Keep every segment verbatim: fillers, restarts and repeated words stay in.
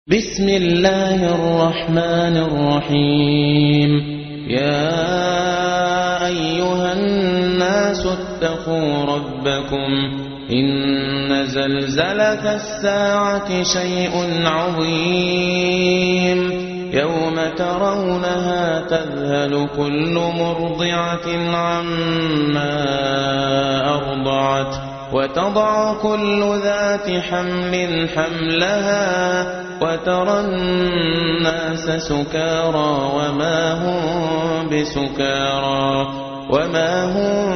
بسم الله الرحمن الرحيم. يا أيها الناس اتقوا ربكم إن زلزلة الساعة شيء عظيم يوم ترونها تذهل كل مرضعة عما أرضعت وتضع كل ذات حمل حملها وترى الناس سكارى وما هم بسكارى وما هم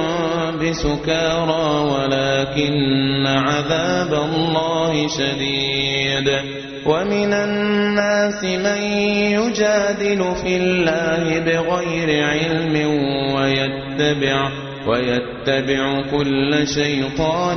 بسكارى ولكن عذاب الله شديد. ومن الناس من يجادل في الله بغير علم ويتبع ويتبع كل شيطان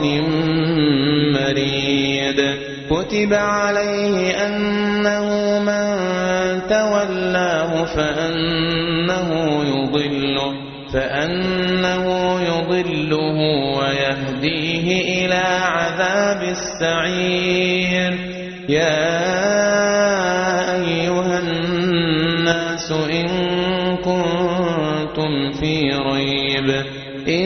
مريد. كتب عليه أنه من تولاه فأنه يضله فأنه يضله ويهديه إلى عذاب السعير. يا أيها الناس إن كنتم في ريب إن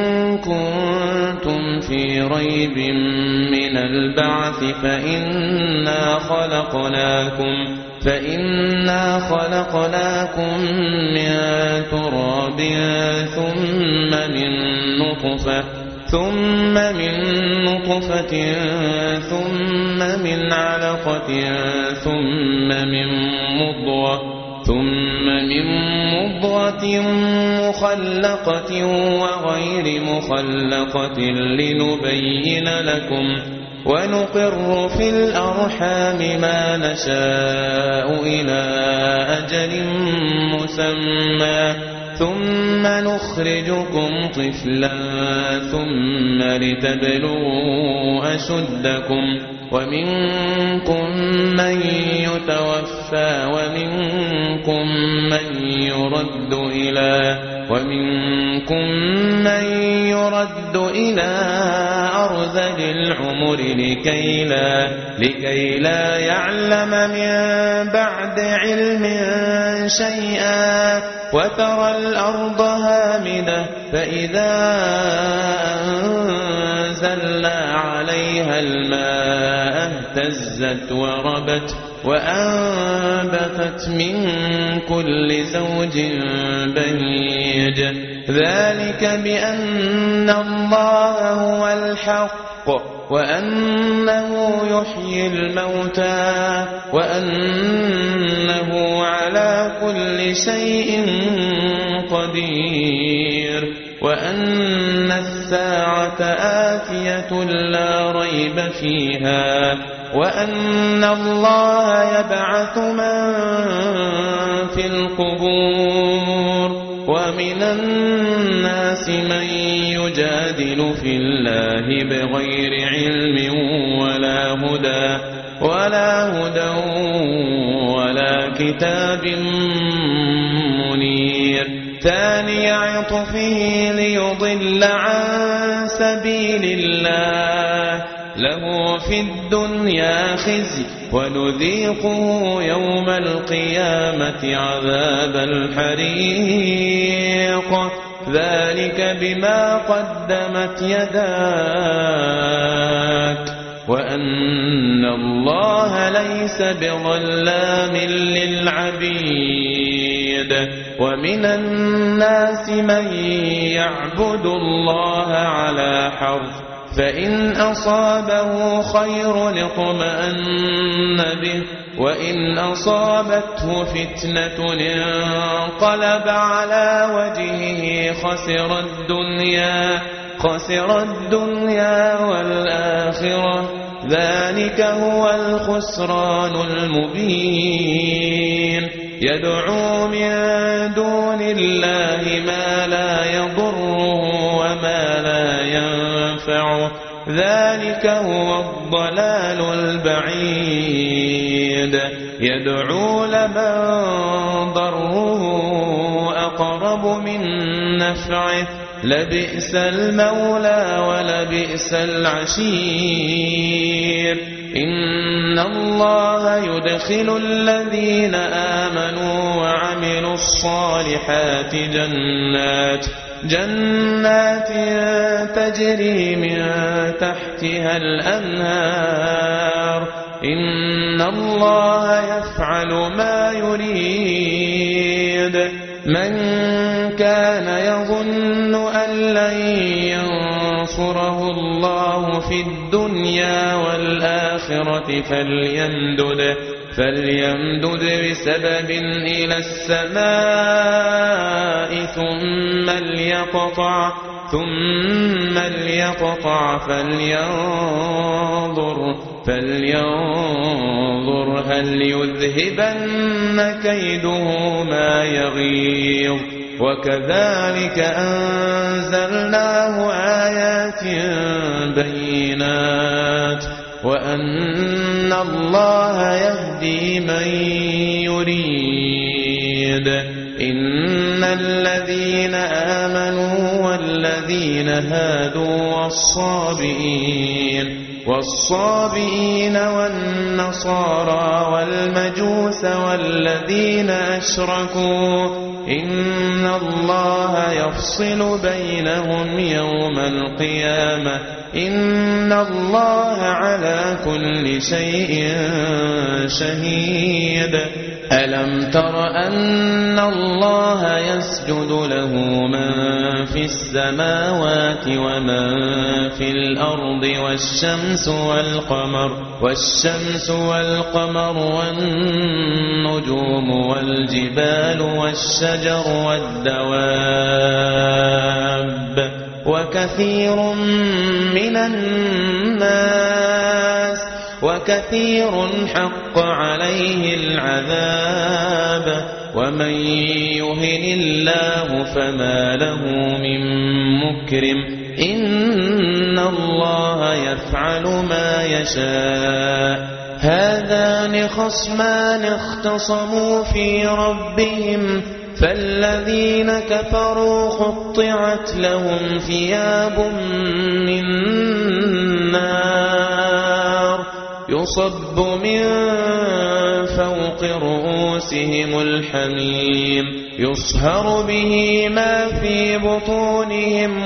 كنتم في ريب من البعث فإنا خلقناكم فإنا خلقناكم من تراب ثم من نطفة ثم من نطفة ثم من علقة ثم من مضغة ثم من مضغة مخلقة وغير مخلقة لنبين لكم ونقر في الأرحام ما نشاء إلى أجل مسمى ثم نخرجكم طفلا ثم لتبلغوا أشدكم ومنكم من يتوفى ومنكم من يرد إلى ومنكم من يرد إلى أرذل العمر لكي لا لكي لا يعلم من بعد علم شيئا وترى الأرض هامدة فإذا أنزلنا عليها الماء اهتزت وربت وأنبتت من كل زوج بهيج. ذلك بأن الله هو الحق وأنه يحيي الموتى وأنه على كل شيء قدير وأن الساعة آتية لا ريب فيها وأن الله يبعث من في القبور. ومن الناس من يجادل في الله بغير علم ولا هدى ولا هدى ولا كتاب منير. ثاني عطفه ليضل عن سبيل الله له في الدنيا خزي ونذيقه يوم القيامة عذاب الحريق. ذلك بما قدمت يداك وأن الله ليس بظلام للعبيد. ومن الناس من يعبد الله على حرف فإن أصابه خير اطمأن به وإن أصابته فتنة انقلب على وجهه خسر الدنيا خسر الدنيا والآخرة. ذلك هو الخسران المبين. يدعو من دون الله ما لا يضره وما لا ينفعه ذلك هو الضلال البعيد. يدعو لمن ضره أقرب من نفعه لبئس المولى ولبئس العشير. إن الله يدخل الذين آمنوا وعملوا الصالحات جنات جنات تجري من تحتها الأنهار إن الله يفعل ما يريد من كان يظن أن لن ينصره الله في الدنيا والآخرة فليمدد فليمدد بسبب إلى السماء ثم ليقطع ثم ليقطع فلينظر فلينظر هل يذهبن كيده ما يغيظ وكذلك أنزلناه آيات بينات وأن الله يهدي من يريد إن الذين آمنوا والذين هادوا والصابئين والصابئين والنصارى والمجوس والذين أشركوا إن الله يفصل بينهم يوم القيامة إن الله على كل شيء شهيد ألم تر أن الله يسجد له من في السماوات ومن في الأرض والشمس والقمر والشمس والقمر والنجوم والجبال والشجر والدواب وكثير من الناس وكثير حق عليه العذاب ومن يهن الله فما له من مكرم إن الله يفعل ما يشاء هذان خصمان اختصموا في ربهم فالذين كفروا قطعت لهم ثياب من نار يصب من فوق رؤوسهم الحميم يصهر به ما في بطونهم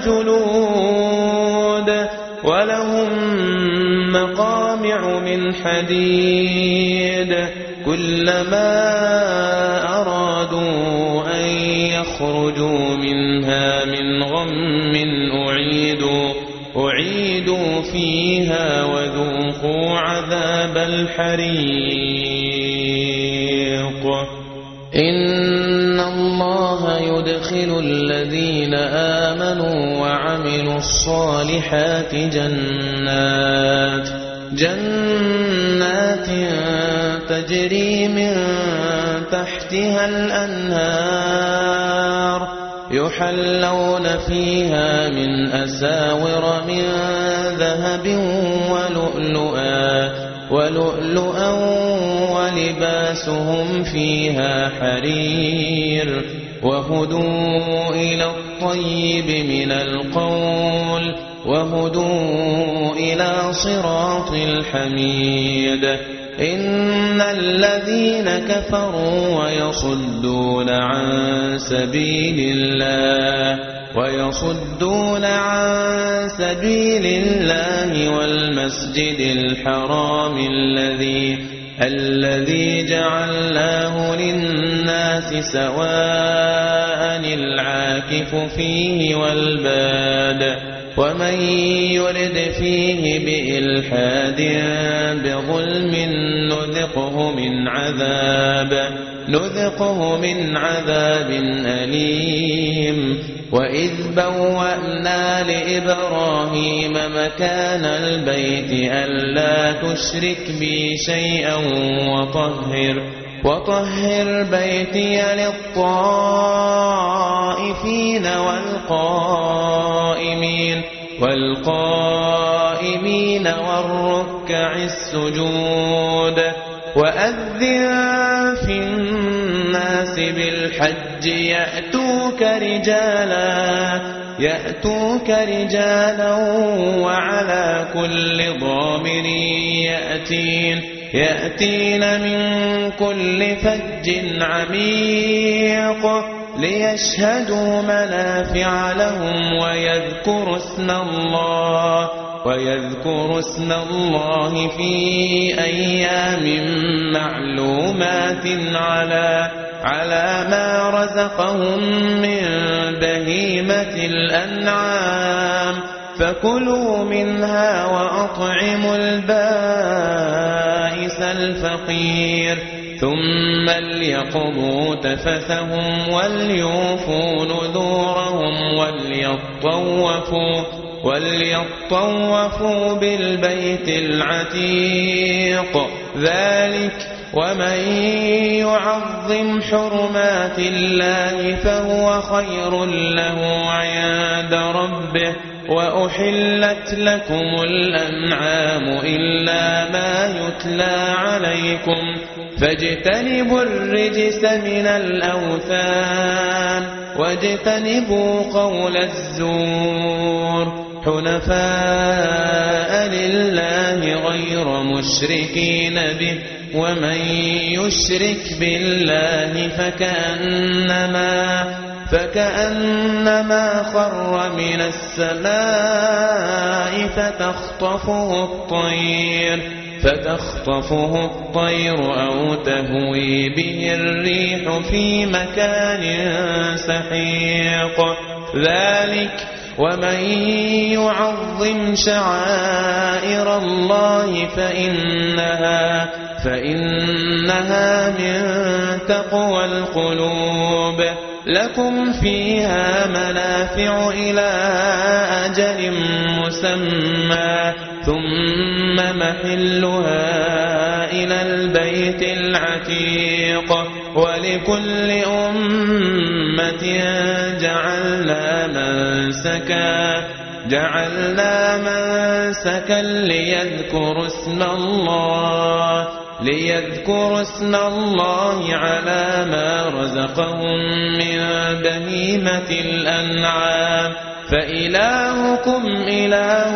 والجلود ولهم مقامع من حديد كلما أرادوا أن يخرجوا منها من غم أعيدوا أعيدوا فيها وذوقوا عذاب الحريق إن الله يدخل الذين آمنوا وعملوا الصالحات جنات جنات تجري من تحتها الأنهار يحلون فيها من أساور من ذهب ولؤلؤا ولؤلؤا ولباسهم فيها حرير وهدوا إلى الطيب من القول وهدوا إلى صراط الحميد إن الذين كفروا ويصدون عن سبيل الله ويصدون عن سبيل الله والمسجد الحرام الذي الذي جعلناه للناس سواء العاكف فيه والباد ومن يرد فيه بإلحاد بظلم نذقه من عذاب نذقه من عذاب أليم وإذ بوأنا لإبراهيم مكان البيت ألا تشرك بي شيئا وطهر وطهر بيتي للطائفين والقائمين والقائمين والركع السجود وأذن في الناس بالحج يأتوك يأتوك رجالا يأتوك رجالا وعلى كل ضامر يأتين يأتين من كل فج عميق ليشهدوا منافع لهم ويذكروا اسم الله ويذكروا اسم الله في أيام معلومات على على ما رزقهم من بهيمة الأنعام فكلوا منها وأطعموا البائس الفقير ثم ليقضوا تفثهم وليوفوا نذورهم وليطوفوا وليطوفوا بالبيت العتيق ذلك ومن يعظم حرمات الله فهو خير له عند ربه وأحلت لكم الأنعام إلا ما يتلى عليكم فاجتنبوا الرجس من الأوثان واجتنبوا قول الزور حنفاء لله غير مشركين به ومن يشرك بالله فكأنما فكأنما خر من السماء فتخطفه الطير فتخطفه الطير أو تهوي به الريح في مكان سحيق ذلك ومن يعظم شعائر الله فإنها فإنها من تقوى القلوب لكم فيها منافع إلى أجل مسمى ثم محلها إلى البيت العتيق ولكل أمة جعلنا منسكا جعلنا منسكا ليذكروا اسم الله ليذكروا اسم الله على ما رزقهم من بهيمة الأنعام فإلهكم إله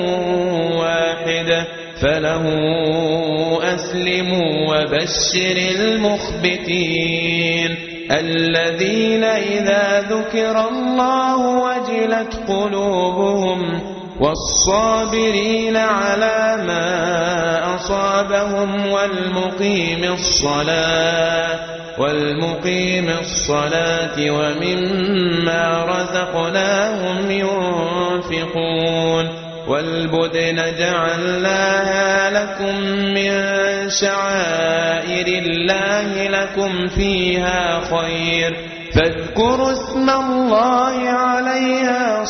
واحد فله أسلموا وبشر المخبتين الذين إذا ذكر الله وجلت قلوبهم والصابرين على ما أصابهم والمقيم الصلاة والمقيم الصلاة ومما رزقناهم ينفقون والبدن جعلناها لكم من شعائر الله لكم فيها خير فاذكروا اسم الله عليها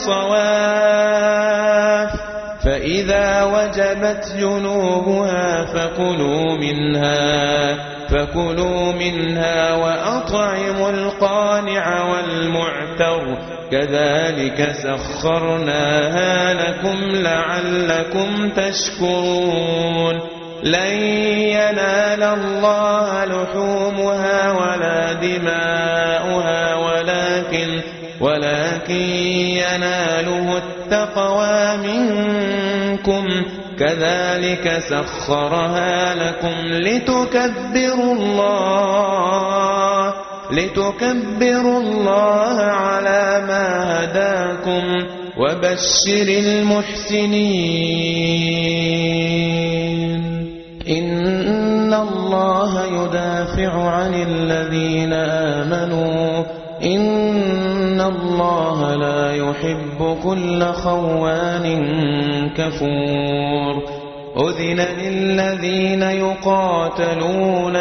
صواف فإذا وجبت جنوبها فكلوا منها فكلوا منها وأطعموا القانع والمعتر كذلك سخرناها لكم لعلكم تشكرون لن ينال الله لحومها ولا دماؤها ولكن ولكن يناله التقوى منكم كذلك سخرها لكم لتكبروا الله لتكبروا الله على ما هداكم وبشر المحسنين إن الله يدافع عن الذين آمنوا إن الله لا يحب كل خوان كفور أذن للذين يقاتلون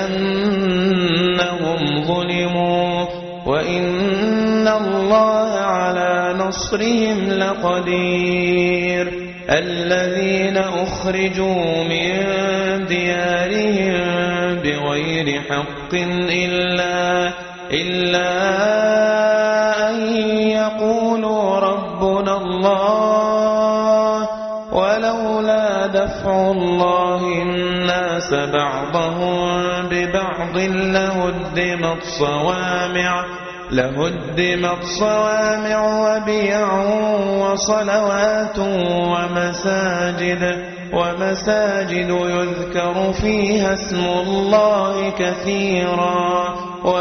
بأنهم ظلموا وإن الله على نصرهم لقدير الذين أخرجوا من ديارهم بغير حق إلا إلا أن يقولوا ربنا الله ولولا دفع الله الناس بعضهم ببعض لهدمت صوامع لهدمت صوامع وبيع وصلوات ومساجد ومساجد يذكر فيها اسم الله كثيرا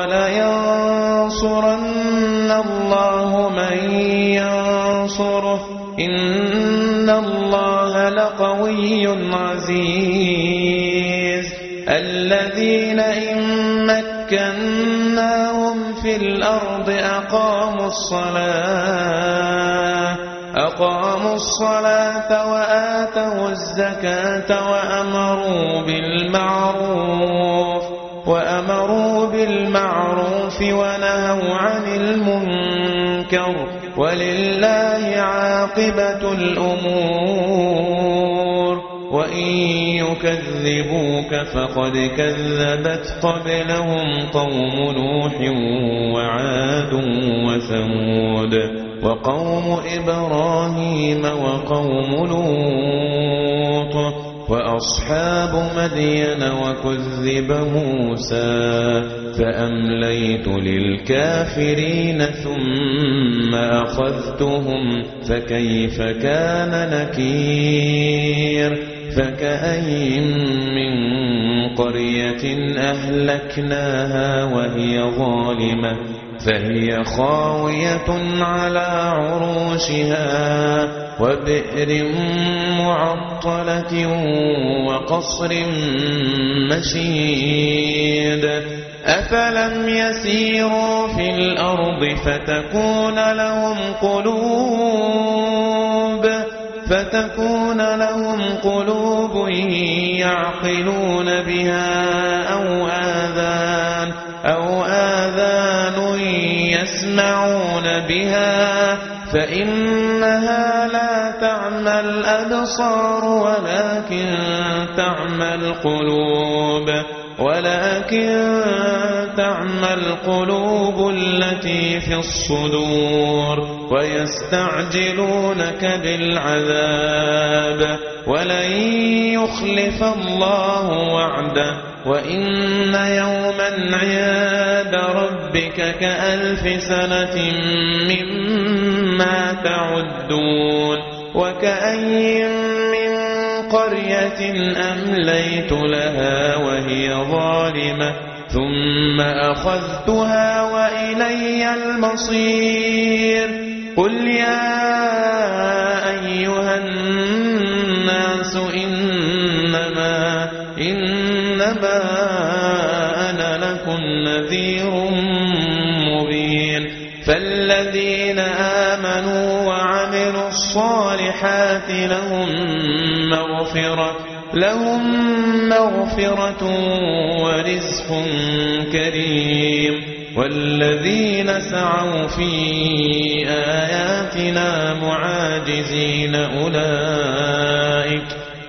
ولينصرن الله من ينصره إن الله لقوي عزيز الذين إن مكناهم في الأرض أقاموا الصلاة أقاموا الصلاة وآتوا الزكاة وأمروا بالمعروف وأمروا بالمعروف ونهوا عن المنكر ولله عاقبة الأمور وإن يكذبوك فقد كذبت قبلهم قوم نوح وعاد وثمود وقوم إبراهيم وقوم لوط وأصحاب مدين وكذب موسى فأمليت للكافرين ثم أخذتهم فكيف كان نكير فكأين من قرية أهلكناها وهي ظالمة فهي خاوية على عروشها وبئر معطلة وقصر مشيد أفلم يسيروا في الأرض فتكون لهم قلوب فتكون لهم قلوب يعقلون بها أو آذان أو آذان يسمعون بها فإنها لا تعمى الأبصار ولكن تعمى القلوب ولكن تعمى القلوب التي في الصدور ويستعجلونك بالعذاب ولن يخلف الله وعده وإن يوما عند ربك كألف سنة مما تعدون وكأين من قرية أمليت لها وهي ظالمة ثم أخذتها وإلي المصير قل يا أيها الناس إنما إنما أنا لكم نذير مبين فالذين آمنوا وعملوا الصالحات لهم مغفرة لهم مغفرة ورزق كريم والذين سعوا في آياتنا معاجزين أولئك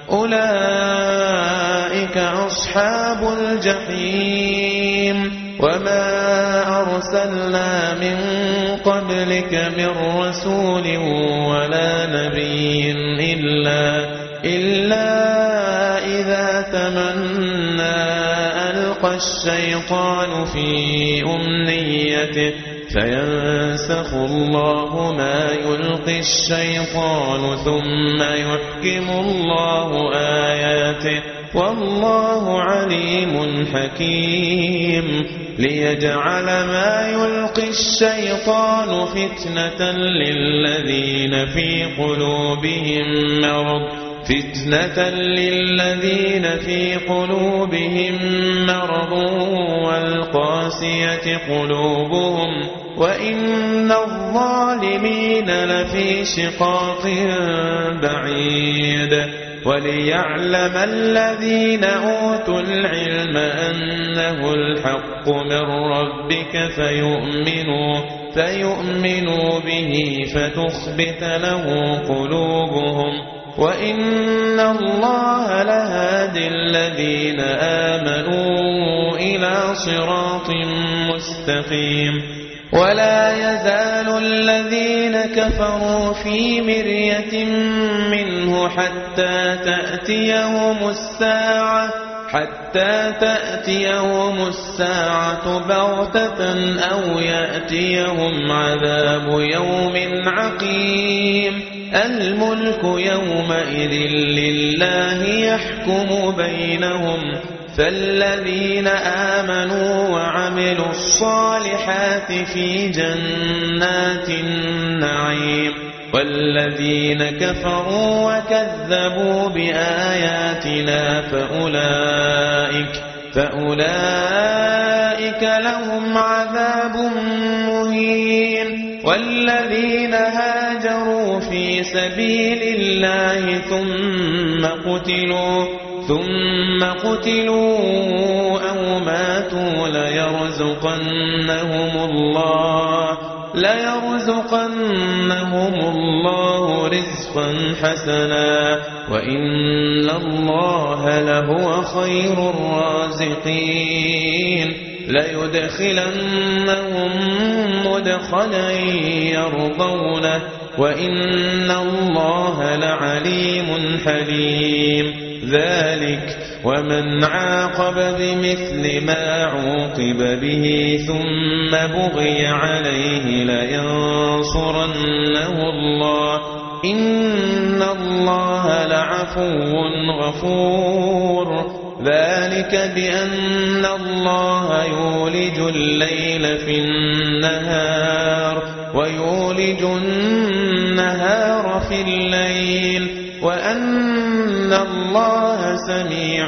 أولئك أصحاب الجحيم وما أرسلنا من قبلك من رسول ولا نبي إلا إلا إذا تمنى ألقى الشيطان في أمنيته فينسخ الله ما يلقي الشيطان ثم يحكم الله آياته والله عليم حكيم ليجعل ما يلقي الشيطان فتنة للذين في قلوبهم مرض فتنة للذين في قلوبهم مرض والقاسية قلوبهم وإن الظالمين لفي شقاق بعيد وليعلم الذين أوتوا العلم أنه الحق من ربك فيؤمنوا فيؤمنوا به فتخبت له قلوبهم وإن الله لهادي الذين آمنوا إلى صراط مستقيم ولا يزال الذين كفروا في مرية منه حتى تأتيهم الساعة حتى تأتيهم الساعة بغتة أو يأتيهم عذاب يوم عقيم الملك يومئذ لله يحكم بينهم فالذين آمنوا وعملوا الصالحات في جنات النعيم والذين كفروا وكذبوا بآياتنا فأولئك فأولئك لهم عذاب مهين والذين هاجروا في سبيل الله ثم قتلوا ثم قتلوا أو ماتوا ليرزقنهم الله ليرزقنهم الله رزقا حسنا وإن الله لهو خير الرازقين ليدخلنهم مدخلا يرضونه وإن الله لعليم حليم ذلك ومن عاقب بمثل ما عوقب به ثم بغي عليه لينصرنه الله إن الله لعفو غفور ذلك بأن الله يولج الليل في النهار ويولج النهار في الليل وأن الله سميع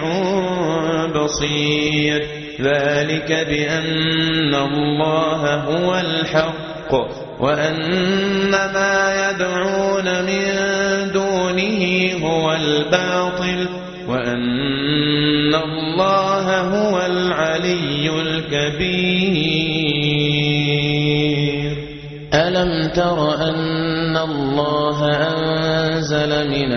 بصير ذلك بأن الله هو الحق وأن ما يدعون من دونه هو الباطل وأن الله هو العلي الكبير ألم تر أن الله أنزل من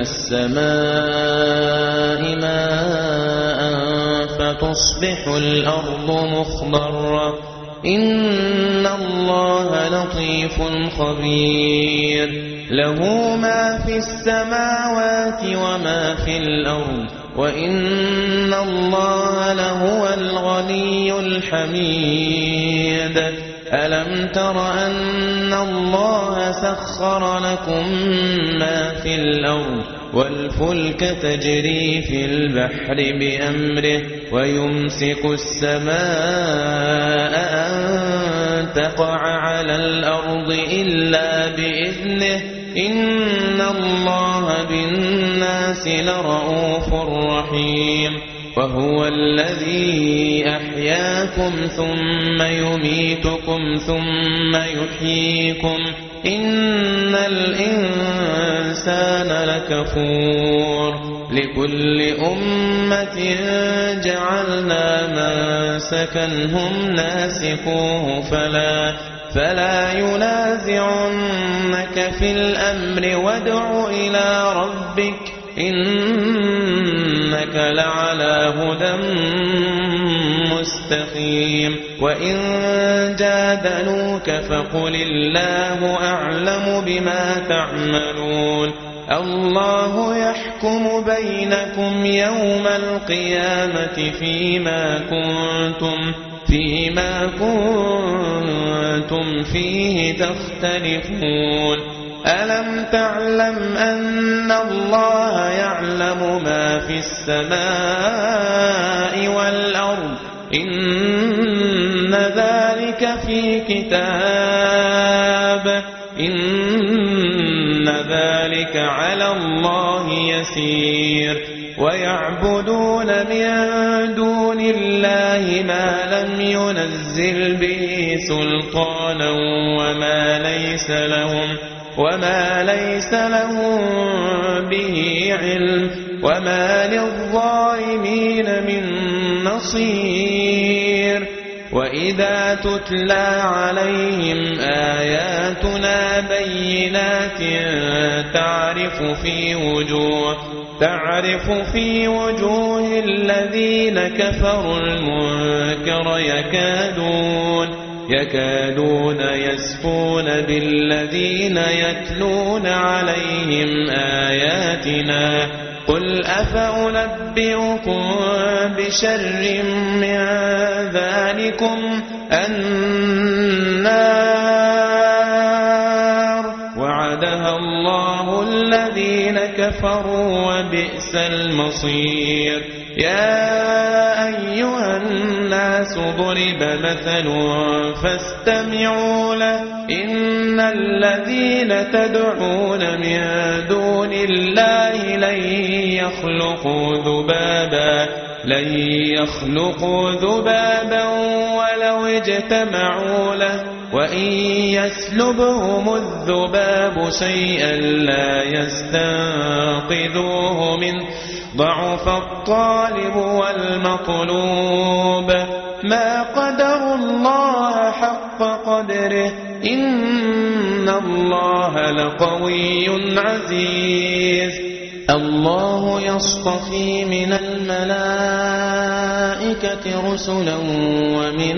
السماء ماء فتصبح الأرض مخضرة إن الله لطيف خبير له ما في السماوات وما في الأرض وإن الله لهو الغني الحميد ألم تر أن الله سخر لكم ما في الأرض والفلك تجري في البحر بأمره ويمسك السماء أن تقع على الأرض إلا بإذنه إن الله بالناس لرؤوف رحيم وهو الذي أحياكم ثم يميتكم ثم يحييكم إن الإنسان لكفور لكل أمة جعلنا منسكا هم ناسكوه فلا فلا ينازعنك في الأمر وادع إلى ربك إنك لعلى هدى مستقيم وإن جادلوك فقل الله أعلم بما تعملون الله يحكم بينكم يوم القيامة فيما كنتم فيما كنتم فيه تختلفون ألم تعلم أن الله يعلم ما في السماء والأرض إن ذلك في كتاب إن ذلك على الله يسير ويعبدون من دون الله ما لم ينزل به سلطانا وما ليس لهم وما ليس لهم به علم وما للظالمين من نصير وإذا تتلى عليهم آياتنا بينات تعرف في وجوه تعرف في وجوه الذين كفروا المنكر يكادون يكادون يسقون بالذين يتلون عليهم آياتنا قل أفأنبئكم بشر من ذلكم النار وعدها الله الذين كفروا وبئس المصير يا أيها الناس ضرب مثل فاستمعوا له إن الذين تدعون من دون الله لن يخلقوا ذبابا لن يخلقوا ذبابا ولو اجتمعوا له وإن يسلبهم الذباب شيئا لا يستنقذوه منه ضعف الطالب والمطلوب ما قدروا الله حق قدره إن الله لقوي عزيز الله يصطفي من الملائكة رسلا ومن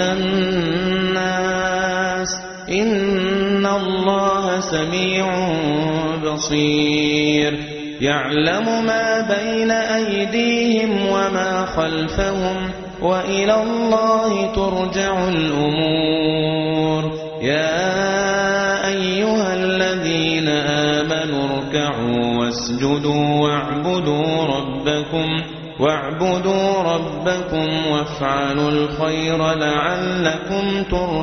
الناس إن الله سميع بصير يعلم ما بين أيديهم وما خلفهم وإلى الله ترجع الأمور يا أيها الذين آمنوا اركعوا واسجدوا واعبدوا ربكم واعبدوا ربكم وافعلوا الخير لعلكم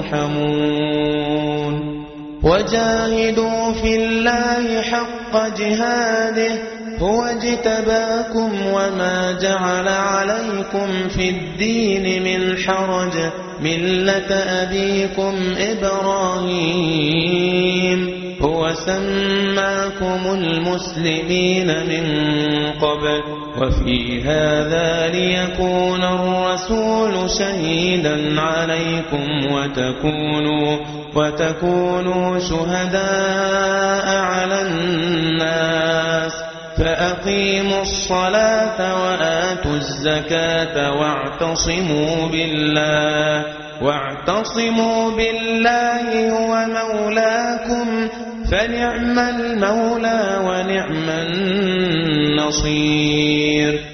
ترحمون وجاهدوا في الله حق جهاده هو اجتباكم وما جعل عليكم في الدين من حرج ملة أبيكم إبراهيم هو سماكم المسلمين من قبل وفي هذا ليكون الرسول شهيدا عليكم وتكونوا وتكونوا شهداء على الناس فأقيموا الصلاة وآتوا الزكاة واعتصموا بالله واعتصموا بالله هو مولاكم فنعم المولى ونعم النصير